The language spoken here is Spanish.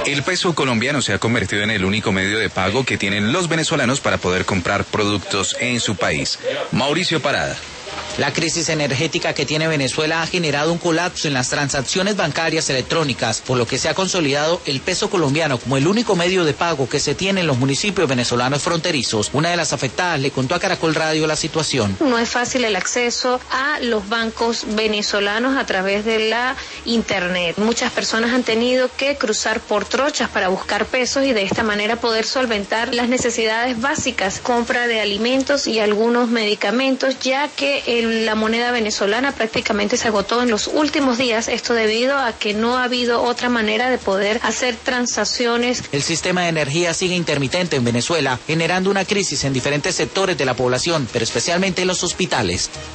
El peso colombiano se ha convertido en el único medio de pago que tienen los venezolanos para poder comprar productos en su país. Mauricio Parada. La crisis energética que tiene Venezuela ha generado un colapso en las transacciones bancarias electrónicas, por lo que se ha consolidado el peso colombiano como el único medio de pago que se tiene en los municipios venezolanos fronterizos. Una de las afectadas le contó a Caracol Radio la situación. No es fácil el acceso a los bancos venezolanos a través de la internet. Muchas personas han tenido que cruzar por trochas para buscar pesos y de esta manera poder solventar las necesidades básicas, compra de alimentos y algunos medicamentos, ya que la moneda venezolana prácticamente se agotó en los últimos días, esto debido a que no ha habido otra manera de poder hacer transacciones. El sistema de energía sigue intermitente en Venezuela, generando una crisis en diferentes sectores de la población, pero especialmente en los hospitales.